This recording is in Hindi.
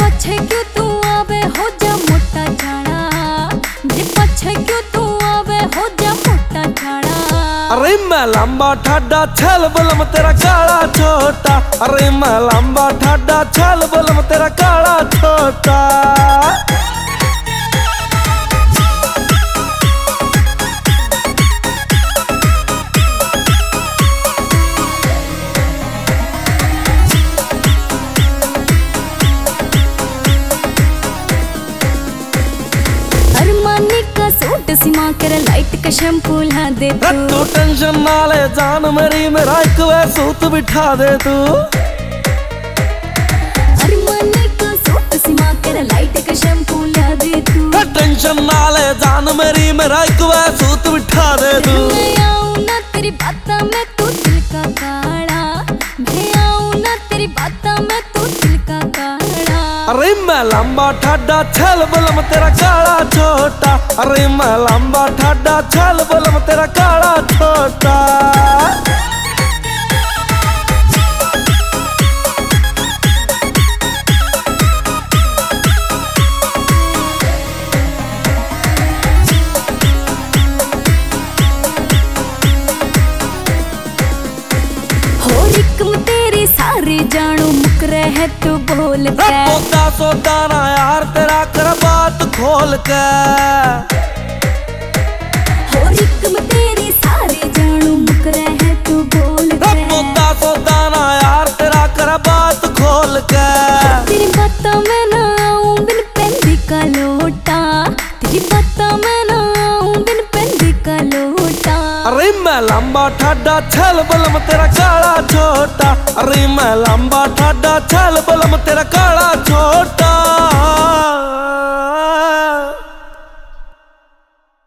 पछे क्यों तू आवे हो जा मोटा झाड़ा, जे पछे क्यों तू आवे हो जा मोटा झाड़ा। अरे मैं लंबा ठाडा छल बलम तेरा काला छोटा, अरे मैं लंबा ठाडा छल बलम तेरा काला छोटा। सूट सिमा कर लाइट का शैम्पू ला दे तू टेंशन ना ले जान मेरी, मेरा एक वे सूट बिठा दे तू। अरमानी का सूट सिमा कर लाइट का शैम्पू ला दे तू। टेंशन ना ले जान मेरी, मेरा एक वे सूट बिठा दे तू। मैं आऊं ना तेरी बाता में तू दिल का काढ़ा, मैं आऊं ना तेरी बाता में तू दिल का काढ़ा। अरे मैं लंबा ठाडा छल बलम तेरा काला छोटा, अरे मैं लंबा ठाडा छल बलम तेरा काला छोटा। तेरी सारी जानू मुक रहे तू बोल के। पोता सोता ना यार तेरा कर बात खोल के। हो रिकम तेरी सारी जानू मुक रहे तू बोल के। पोता सोता ना यार तेरा कर बात खोल के। तेरी बातों में ना आऊं बिन पेंदी का लोटा, तेरी बातों में ना आऊं बिन पेंदी का लोटा। अरे मैं लंबा ठाडा छल बलम तेरा काला छोटा, अरे मैं लंबा ठाडा छल बलम तेरा काला छोटा।